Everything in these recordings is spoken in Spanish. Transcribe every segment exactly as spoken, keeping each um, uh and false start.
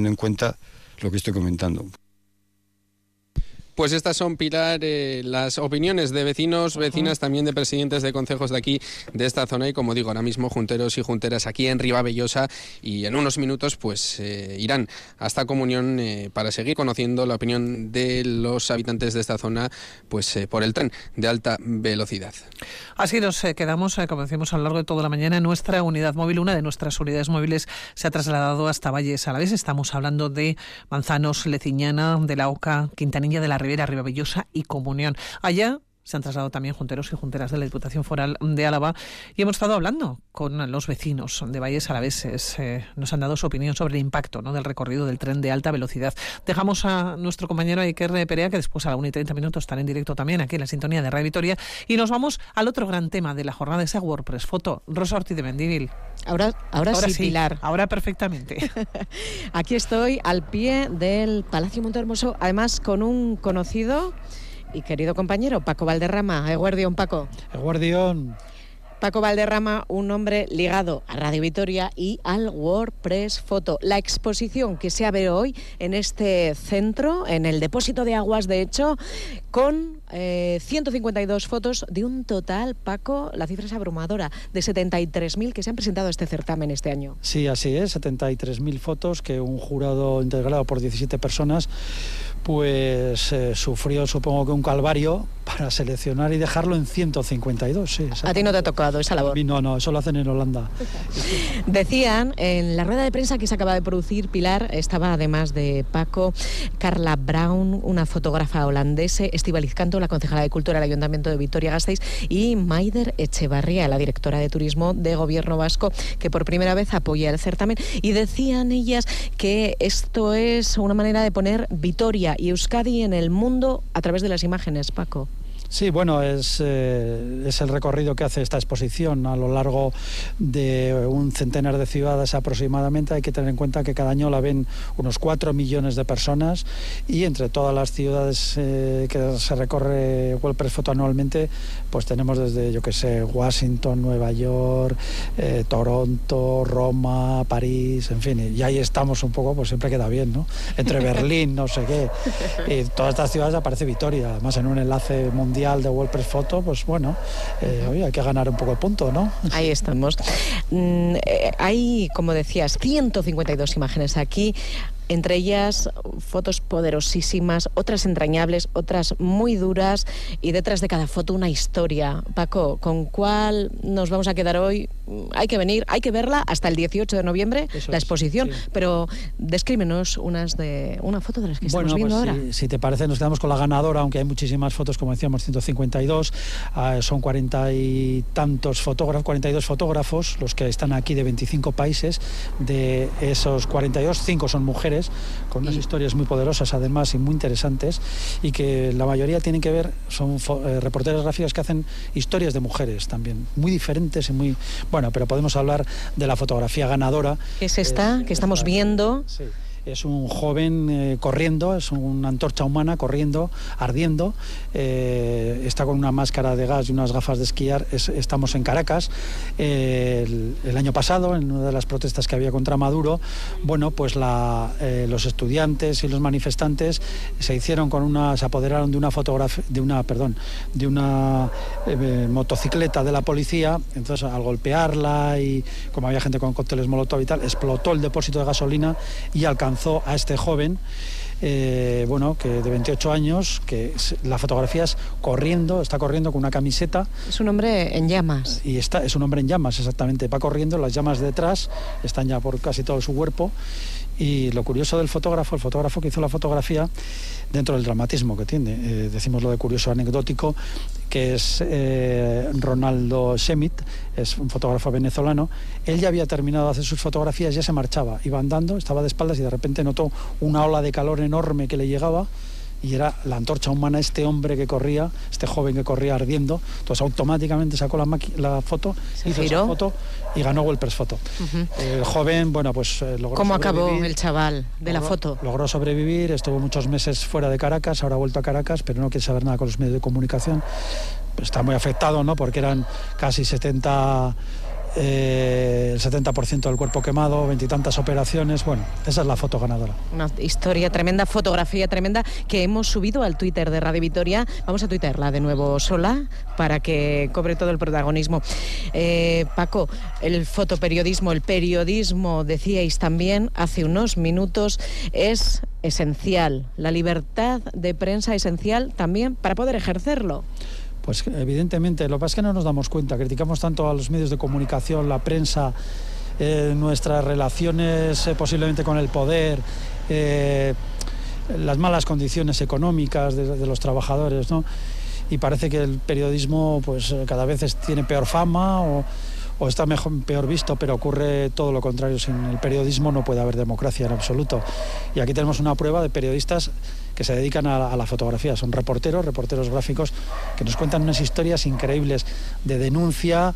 en cuenta lo que estoy comentando. Pues estas son, Pilar, eh, las opiniones de vecinos, vecinas, también de presidentes de concejos de aquí, de esta zona, y como digo, ahora mismo junteros y junteras aquí en Ribavellosa, y en unos minutos pues eh, irán a esta comunión eh, para seguir conociendo la opinión de los habitantes de esta zona pues eh, por el tren de alta velocidad. Así nos eh, quedamos, eh, como decimos, a lo largo de toda la mañana. Nuestra unidad móvil, una de nuestras unidades móviles, se ha trasladado hasta Valles Alavés. Estamos hablando de Manzanos, Leciñana, de la Oca, Quintanilla de la Ribera, Ribavellosa y Comunión. Allá se han trasladado también junteros y junteras de la Diputación Foral de Álava y hemos estado hablando con los vecinos de Valles Alaveses. Eh, nos han dado su opinión sobre el impacto, ¿no?, del recorrido del tren de alta velocidad. Dejamos a nuestro compañero Iker Perea, que después a la una y treinta minutos estará en directo también aquí en la sintonía de Radio Vitoria, y nos vamos al otro gran tema de la jornada, esa WordPress Foto. Rosa Ortiz de Mendívil. Ahora, ahora, ahora sí, sí, Pilar. Ahora perfectamente. Aquí estoy al pie del Palacio Montehermoso, además con un conocido y querido compañero, Paco Valderrama. Eguardión, Paco. Eguardión. Paco Valderrama, un hombre ligado a Radio Vitoria y al WordPress Foto. La exposición que se abre hoy en este centro, en el depósito de aguas, de hecho, con eh, ciento cincuenta y dos fotos de un total, Paco, la cifra es abrumadora, de setenta y tres mil que se han presentado a este certamen este año. Sí, así es, setenta y tres mil fotos que un jurado integrado por diecisiete personas pues eh, sufrió, supongo que un calvario para seleccionar y dejarlo en ciento cincuenta y dos. Sí, a ti no te ha tocado esa labor. No, no, eso lo hacen en Holanda. Decían en la rueda de prensa que se acaba de producir, Pilar, estaba además de Paco, Carla Brown, una fotógrafa holandesa, Estíbaliz Canto, la concejala de Cultura del Ayuntamiento de Vitoria-Gasteiz, y Maider Echevarría, la directora de Turismo de Gobierno Vasco, que por primera vez apoya el certamen. Y decían ellas que esto es una manera de poner Vitoria y Euskadi en el mundo a través de las imágenes, Paco. Sí, bueno, es, eh, es el recorrido que hace esta exposición a lo largo de un centenar de ciudades aproximadamente. Hay que tener en cuenta que cada año la ven unos cuatro millones de personas y entre todas las ciudades eh, que se recorre WordPress Foto anualmente, pues tenemos desde, yo que sé, Washington, Nueva York, eh, Toronto, Roma, París, en fin, y ahí estamos un poco, pues siempre queda bien, ¿no? Entre Berlín, no sé qué, y todas estas ciudades aparece Vitoria, además en un enlace mundial de WordPress Foto, pues bueno, eh, oye, hay que ganar un poco el punto, ¿no? Ahí estamos. Mm, eh, hay, como decías, ciento cincuenta y dos imágenes aquí, entre ellas fotos poderosísimas, otras entrañables, otras muy duras, y detrás de cada foto una historia. Paco, ¿con cuál nos vamos a quedar hoy? Hay que venir, hay que verla hasta el dieciocho de noviembre, Eso la exposición, es, sí. Pero descríbenos unas de, una foto de las que bueno, estamos viendo pues, ahora. Si, si te parece, nos quedamos con la ganadora, aunque hay muchísimas fotos, como decíamos, ciento cincuenta y dos, uh, son cuarenta y tantos fotógrafos, cuarenta y dos fotógrafos, los que están aquí de veinticinco países. De esos cuarenta y dos, cinco son mujeres, con unas y... historias muy poderosas además y muy interesantes, y que la mayoría tienen que ver, son eh, reporteras gráficas que hacen historias de mujeres también, muy diferentes y muy... Bueno, pero podemos hablar de la fotografía ganadora. ¿Qué es esta, eh, que estamos esta, viendo? Sí. Es un joven eh, corriendo, es una antorcha humana corriendo, ardiendo, eh, está con una máscara de gas y unas gafas de esquiar. Es, estamos en Caracas. Eh, el, el año pasado, en una de las protestas que había contra Maduro, bueno, pues la, eh, los estudiantes y los manifestantes se hicieron con una, se apoderaron de una fotografía, de una, perdón, de una eh, motocicleta de la policía. Entonces, al golpearla y como había gente con cócteles molotov y tal, explotó el depósito de gasolina y alcanzó a este joven, eh, bueno, que de veintiocho años, que la fotografía es corriendo, está corriendo con una camiseta. Es un hombre en llamas. Y está, es un hombre en llamas, exactamente. Va corriendo, las llamas detrás están ya por casi todo su cuerpo. Y lo curioso del fotógrafo, el fotógrafo que hizo la fotografía, dentro del dramatismo que tiene, eh, decimos lo de curioso anecdótico, que es eh, Ronaldo Schmidt, es un fotógrafo venezolano. Él ya había terminado de hacer sus fotografías, ya se marchaba, iba andando, estaba de espaldas y de repente notó una ola de calor enorme que le llegaba, y era la antorcha humana, este hombre que corría, este joven que corría ardiendo. Entonces automáticamente sacó la, la foto, se hizo giró. esa foto y ganó WordPress Foto. Uh-huh. El joven, bueno, pues eh, logró ¿Cómo acabó el chaval de logró, la foto? Logró sobrevivir, estuvo muchos meses fuera de Caracas, ahora ha vuelto a Caracas, pero no quiere saber nada con los medios de comunicación. Está muy afectado, ¿no? Porque eran casi setenta eh, el setenta por ciento del cuerpo quemado, veintitantas operaciones. Bueno, esa es la foto ganadora. Una historia tremenda, fotografía tremenda que hemos subido al Twitter de Radio Vitoria. Vamos a tuitearla de nuevo sola para que cobre todo el protagonismo. Eh, Paco, el fotoperiodismo, el periodismo, decíais también hace unos minutos, es esencial. La libertad de prensa esencial también para poder ejercerlo. Pues evidentemente, lo que pasa es que no nos damos cuenta, criticamos tanto a los medios de comunicación, la prensa, eh, nuestras relaciones eh, posiblemente con el poder, eh, las malas condiciones económicas de, de los trabajadores, ¿no? Y parece que el periodismo pues cada vez es, tiene peor fama o, o está mejor, peor visto, pero ocurre todo lo contrario. Sin el periodismo no puede haber democracia en absoluto. Y aquí tenemos una prueba de periodistas que se dedican a, a la fotografía. Son reporteros, reporteros gráficos, que nos cuentan unas historias increíbles de denuncia,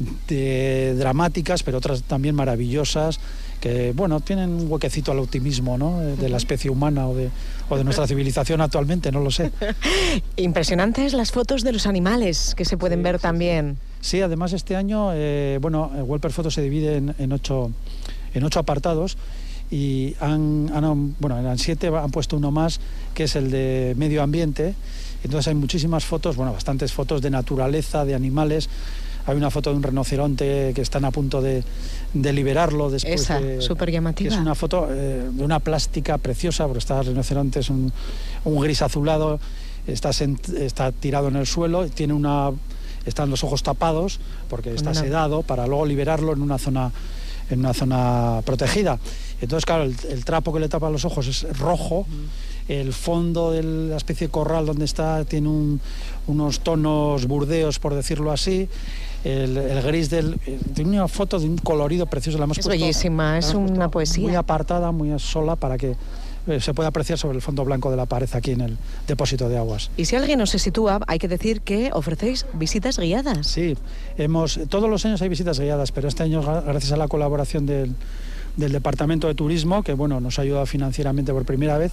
de dramáticas, pero otras también maravillosas, que, bueno, tienen un huequecito al optimismo, ¿no?, de la especie humana o de, o de nuestra civilización actualmente, no lo sé. Impresionantes las fotos de los animales que se pueden sí, ver sí, también. Sí, además este año, eh, bueno, Welper Photo se divide en, en, ocho, en ocho apartados, y han, han, bueno, eran siete, han puesto uno más, que es el de medio ambiente. Entonces hay muchísimas fotos, bueno, bastantes fotos de naturaleza, de animales. Hay una foto de un rinoceronte que están a punto de, de liberarlo después. Esa, de, súper llamativa. Es una foto eh, de una plástica preciosa, porque está el rinoceronte, es un, un gris azulado, está, sent, está tirado en el suelo, tiene una, están los ojos tapados porque está una... sedado, para luego liberarlo en una zona, en una zona protegida. Entonces, claro, el, el trapo que le tapa los ojos es rojo, mm. el fondo de la especie de corral donde está tiene un, unos tonos burdeos, por decirlo así, el, el gris del... Tiene una foto de un colorido precioso. La hemos es puesto, bellísima, es una poesía. Muy apartada, muy sola, para que eh, se pueda apreciar sobre el fondo blanco de la pared aquí en el depósito de aguas. Y si alguien no se sitúa, hay que decir que ofrecéis visitas guiadas. Sí, hemos, todos los años hay visitas guiadas, pero este año, gracias a la colaboración del... del Departamento de Turismo, que bueno, nos ha ayudado financieramente por primera vez,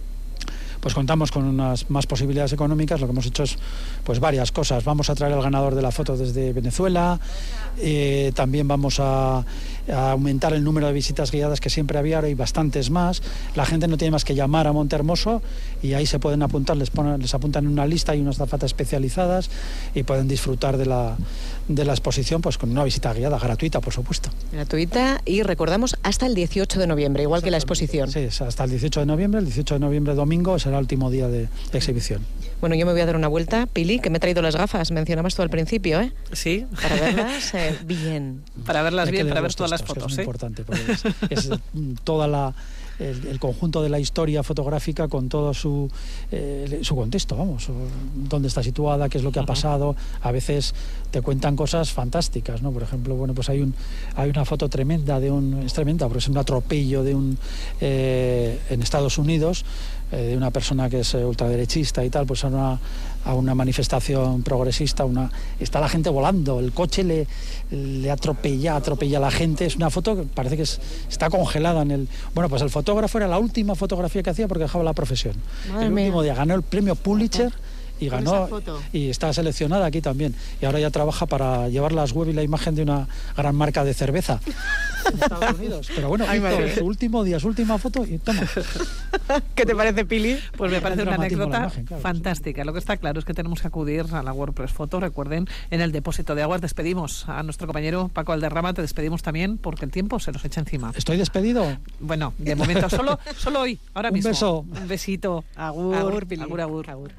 pues contamos con unas más posibilidades económicas. Lo que hemos hecho es pues varias cosas. Vamos a traer al ganador de la foto desde Venezuela, eh, también vamos a, a aumentar el número de visitas guiadas que siempre había, ahora hay bastantes más. La gente no tiene más que llamar a Montehermoso y ahí se pueden apuntar, les, ponen, les apuntan en una lista, hay unas azafatas especializadas y pueden disfrutar de la, de la exposición pues con una visita guiada, gratuita, por supuesto. Gratuita, y recordamos hasta el dieciocho de noviembre, igual que la exposición. Sí, hasta el dieciocho de noviembre, el dieciocho de noviembre domingo será el último día de exhibición. Bueno, yo me voy a dar una vuelta. Pili, que me he traído las gafas, mencionabas tú al principio, ¿eh? Sí. Para verlas eh, bien. Para verlas bien, para ver todas las fotos, que es ¿eh? muy importante, porque es, es toda la... El, el conjunto de la historia fotográfica con todo su, eh, su contexto, vamos, dónde está situada, qué es lo que ha pasado. A veces te cuentan cosas fantásticas, ¿no? Por ejemplo, bueno, pues hay un hay una foto tremenda de un, es tremenda, porque es un atropello de un eh, en Estados Unidos, eh, de una persona que es ultraderechista y tal, pues a una, a una manifestación progresista, una, está la gente volando, el coche le, le atropella, atropella a la gente. Es una foto que parece que es, está congelada en el... Bueno, pues el fotógrafo era la última fotografía que hacía porque dejaba la profesión. Madre el último mía. día ganó el premio Pulitzer y ganó y está seleccionada aquí también, y ahora ya trabaja para llevar las web y la imagen de una gran marca de cerveza en Estados Unidos. Pero bueno, Ay, su último día, su última foto y toma. ¿Qué te parece, Pili? Pues me parece una anécdota imagen, claro, fantástica. Sí. Lo que está claro es que tenemos que acudir a la WordPress Photo. Recuerden, en el depósito de aguas despedimos a nuestro compañero Paco Valderrama. Te despedimos también porque el tiempo se nos echa encima. ¿Estoy despedido? Bueno, de momento solo, solo hoy, ahora Un mismo. Un beso. Un besito. Agur, agur, Pili. Agur, agur. agur.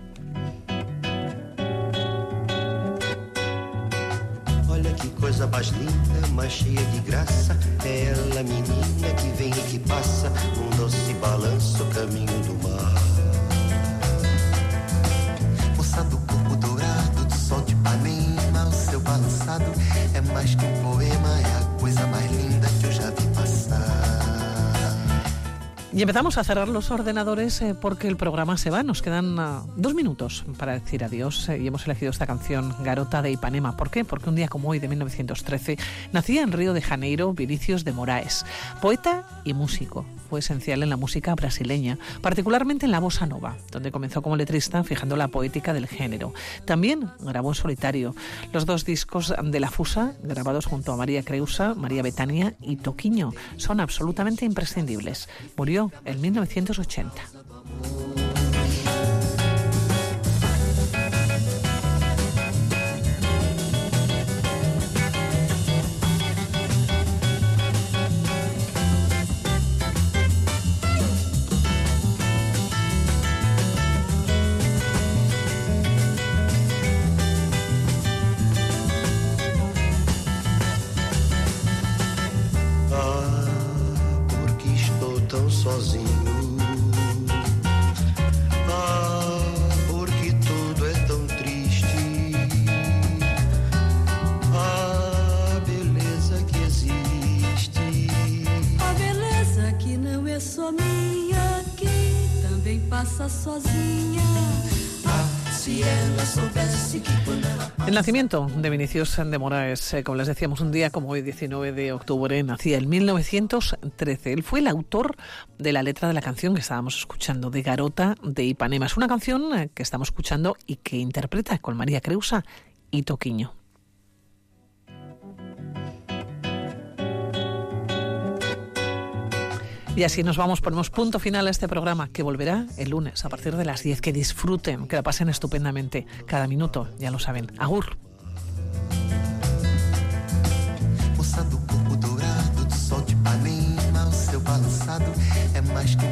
Olha que coisa mais linda, mais cheia de graça. É ela, menina, que vem e que passa, um doce balanço, caminho do mar. Moça do corpo dourado, do sol de Ipanema, o seu balançado é mais que um poema, é a coisa mais linda que eu já vi passar. Y empezamos a cerrar los ordenadores eh, porque el programa se va. Nos quedan uh, dos minutos para decir adiós eh, y hemos elegido esta canción, Garota de Ipanema. ¿Por qué? Porque un día como hoy de mil novecientos trece nacía en Río de Janeiro Vinícius de Moraes, poeta y músico. Fue esencial en la música brasileña, particularmente en la bossa nova, donde comenzó como letrista fijando la poética del género. También grabó en solitario los dos discos de La Fusa, grabados junto a María Creusa, María Betania y Toquinho. Son absolutamente imprescindibles. Murió en mil novecientos ochenta. Sozinho, ah, porque tudo é tão triste, a beleza que existe, a beleza que não é só minha, que também passa sozinha. El nacimiento de Vinícius de Moraes, eh, como les decíamos, un día como hoy, diecinueve de octubre, nacía en mil novecientos trece. Él fue el autor de la letra de la canción que estábamos escuchando, de Garota de Ipanema. Es una canción eh, que estamos escuchando y que interpreta con María Creusa y Toquinho. Y así nos vamos, ponemos punto final a este programa que volverá el lunes a partir de las diez. Que disfruten, que la pasen estupendamente cada minuto, ya lo saben. Agur. Moça do corpo dourado, do sol de Ipanema, o seu balançado é mais que